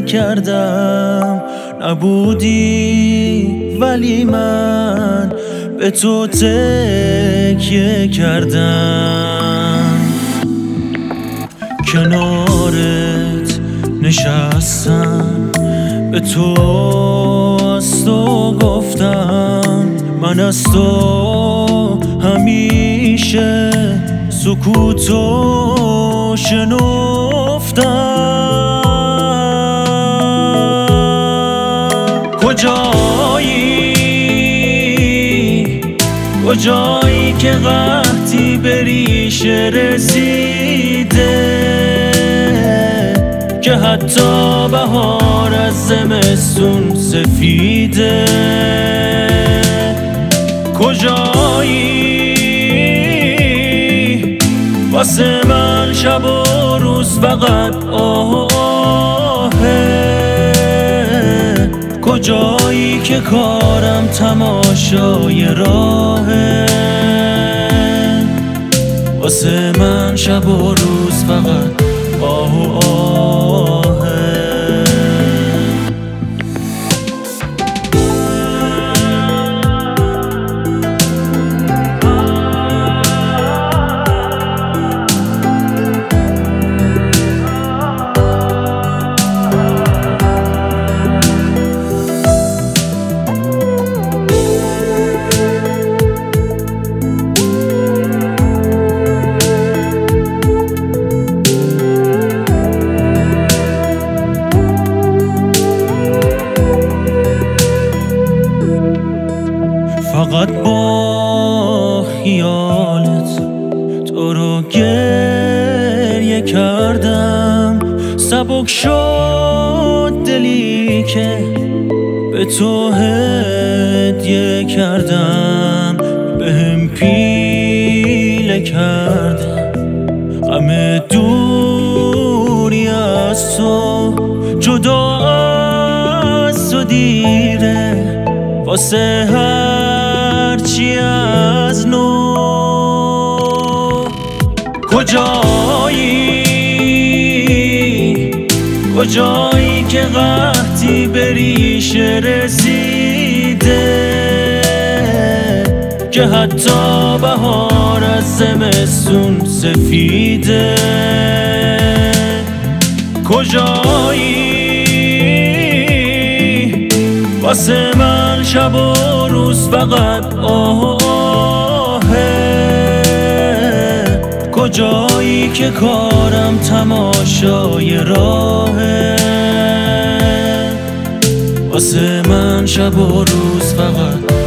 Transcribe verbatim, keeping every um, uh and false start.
نکردم، نبودی ولی من به تو تکیه کردم. کنارت نشستم، به تو از تو گفتم، من از تو همیشه سکوتو شنفتم. کجایی کجایی که قحطی به ریشه رسیده، که حتی بهار از زمستون سفیده. کجایی واسه من شب و روز فقط آه آهه، کجایی که کارم تماشای راهه، واسه من شب و روز فقط آه و آهه. فقط با خیالت تو رو گریه کردم، سبک شد دلی که به تو هدیه کردم. بهم پیله کردم غم دوری از تو، جدا از تو دیره واسه هرچی از نو. کجایی کجایی که قحطی به ریشه رسیده، که حتی بهار از زمستون سفیده. کجایی واسه من شب و روز فقط آه آهه، کجایی که کارم تماشای راهه، واسه من شب و روز فقط